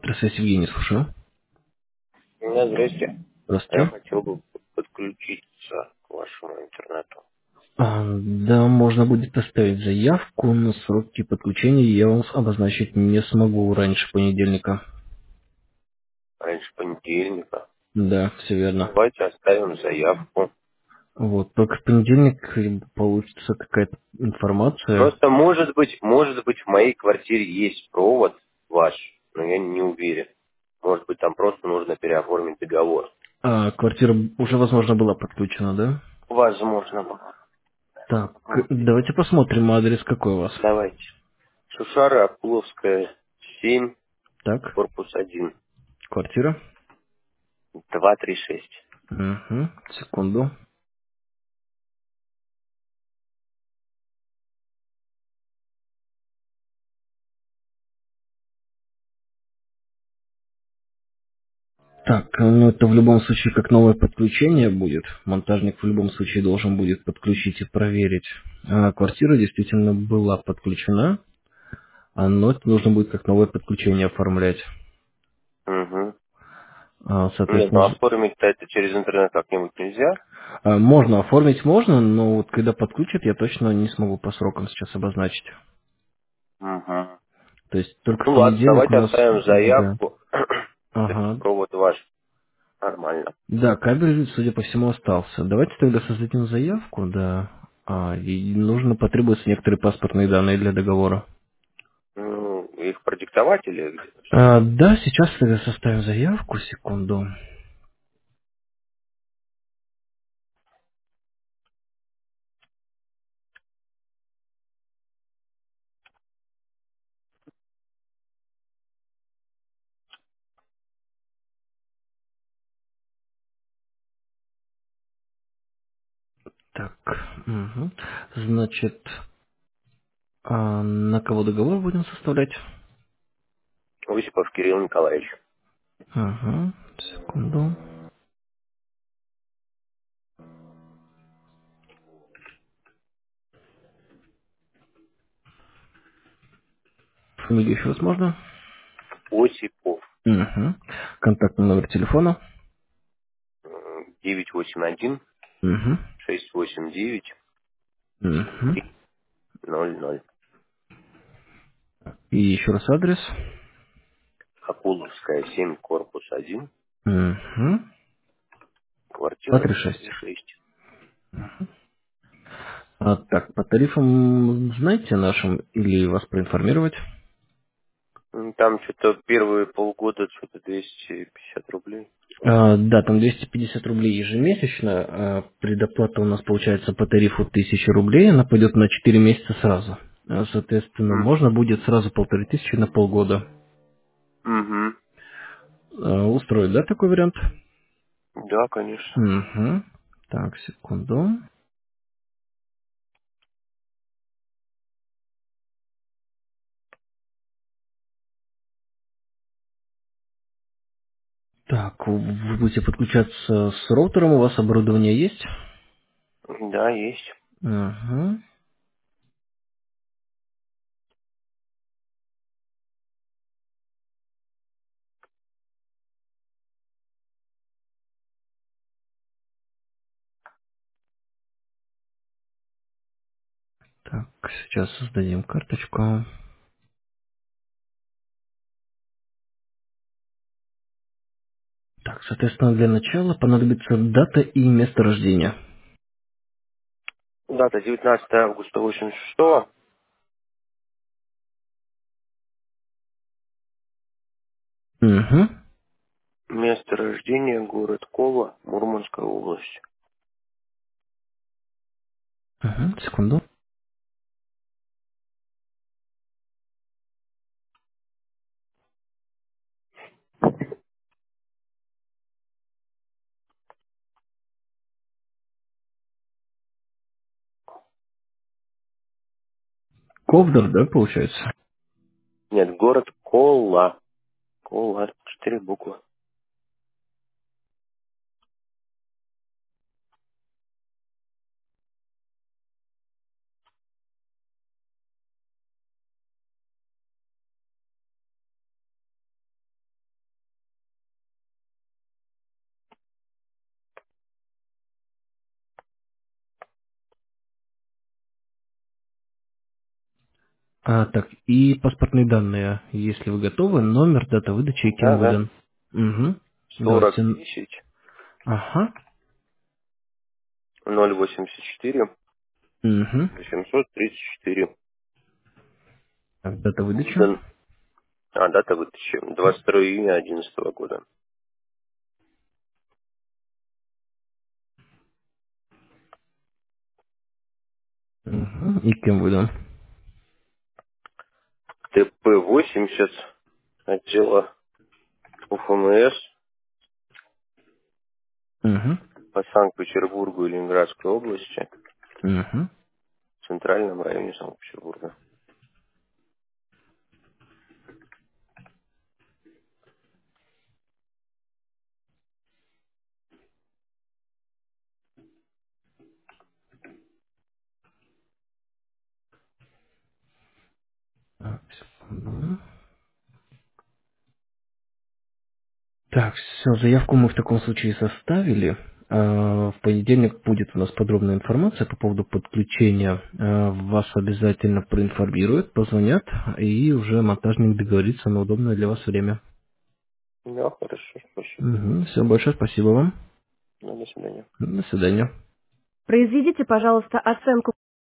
Здравствуйте, Евгений, слушаю. Здрасте. Я Здравствуйте. хотел бы подключиться к вашему интернету. Да, можно будет оставить заявку, но сроки подключения я вам обозначить не смогу раньше понедельника. Раньше понедельника. Да, все верно. Давайте оставим заявку. Вот, только в понедельник получится какая-то информация. Просто может быть в моей квартире есть провод ваш, но я не уверен. Может быть там просто нужно переоформить договор. Квартира уже, возможно, была подключена, да? Возможно. Так, давайте посмотрим, адрес какой у вас. Давайте. Шушара Акуловская, 7, Так, корпус 1, квартира. 236. Угу, секунду. Так, ну это в любом случае как новое подключение будет. Монтажник в любом случае должен будет подключить и проверить. Квартира действительно была подключена, но это нужно будет как новое подключение оформлять. Угу. Нет, Соответственно, ну оформить-то это через интернет как-нибудь нельзя? можно оформить, можно, но вот когда подключат, я точно не смогу по срокам сейчас обозначить. Угу. То есть только в Ну ладно, понедельник у давайте нас, оставим да. заявку. Все-таки Ага. провод ваш. Нормально. Да, кабель, судя по всему, остался. Давайте тогда создадим заявку, да. И нужно потребуются некоторые паспортные данные для договора. Ну, их продиктовать или где? Да, сейчас тогда составим заявку, секунду. Так, мгм. Значит, на кого договор будем составлять? Осипов Кирилл Николаевич. Ага, секунду. Фамилию еще раз можно? Осипов. Угу. Контактный номер телефона. 981 Угу. 689 Угу. 300. И еще раз адрес. Акуловская, 7, корпус 1, Угу. квартира 236. 236. Так, по тарифам знаете нашим или вас проинформировать? Там что-то первые полгода что-то 250 рублей. Да, там 250 рублей ежемесячно. Предоплата у нас получается по тарифу 1000 рублей. Она пойдет на 4 месяца сразу. Соответственно, можно будет сразу 1500 на полгода. Угу. Устроить, да, такой вариант? Да, конечно. Угу. Так, секунду. Так, вы будете подключаться с роутером, у вас оборудование есть? Да, есть. Угу. Так, сейчас создадим карточку. Так, соответственно, для начала понадобится дата и место рождения. Дата 19 августа 86. Угу. Место рождения город Кола, Мурманская область. Угу, секунду. Ковдор, да, получается? Нет, город Кола. Кола, 4 буквы. Так, и паспортные данные, если вы готовы, номер, дата выдачи и кем Да, да. выдан. Угу. Давайте. 4010 Ага. 084 Угу. 834. Так, дата выдачи. Выдан. Дата выдачи. 22 июня 2011 года. Угу. И кем выдан. ТП-80 отдела УФМС Угу. по Санкт-Петербургу и Ленинградской области, Угу. в центральном районе Санкт-Петербурга. Так, секунду. Так, все, заявку мы в таком случае составили. В понедельник будет у нас подробная информация по поводу подключения. Вас обязательно проинформируют, позвонят, и уже монтажник договорится на удобное для вас время. Да, хорошо, спасибо. Все, большое спасибо вам. До свидания. До свидания. Произведите, пожалуйста, оценку